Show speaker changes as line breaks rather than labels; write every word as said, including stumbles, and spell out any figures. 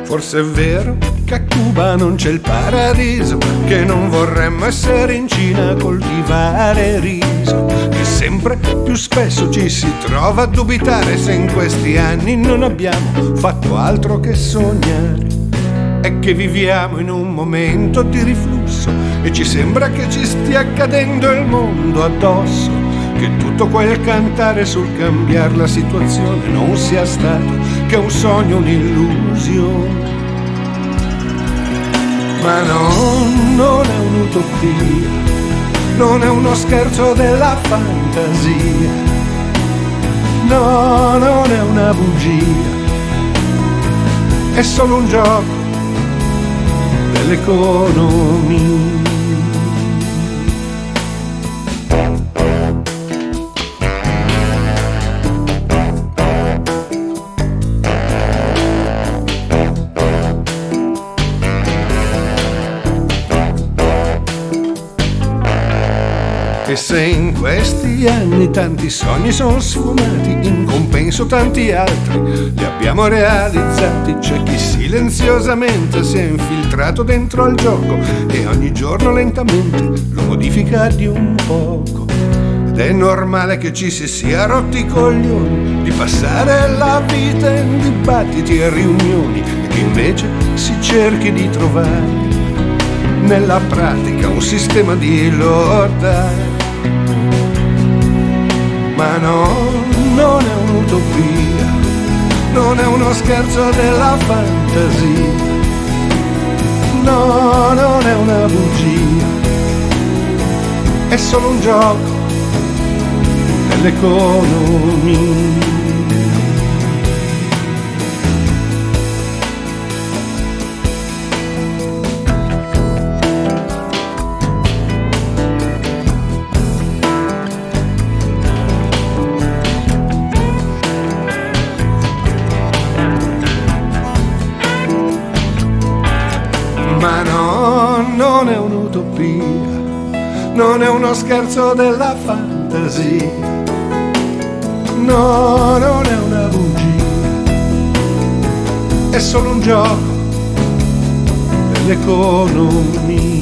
Forse è vero che a Cuba non c'è il paradiso, che non vorremmo essere in Cina a coltivare riso, che sempre più spesso ci si trova a dubitare se in questi anni non abbiamo fatto altro che sognare. E che viviamo in un momento di riflusso e ci sembra che ci stia cadendo il mondo addosso, che tutto quel cantare sul cambiare la situazione non sia stato che un sogno, un'illusione. Ma no, non è un'utopia, non è uno scherzo della fantasia, no, non è una bugia, è solo un gioco dell'economia. E se in questi anni tanti sogni sono sfumati, in compenso tanti altri li abbiamo realizzati, c'è chi silenziosamente si è infiltrato dentro al gioco e ogni giorno lentamente lo modifica di un poco. Ed è normale che ci si sia rotti i coglioni di passare la vita in dibattiti e riunioni, e che invece si cerchi di trovare nella pratica un sistema di lotta. Ma no, non è un'utopia, non è uno scherzo della fantasia, no, non è una bugia, è solo un gioco dell'economia. Ma no, non è un'utopia, non è uno scherzo della fantasia, no, non è una bugia, è solo un gioco dell'economia.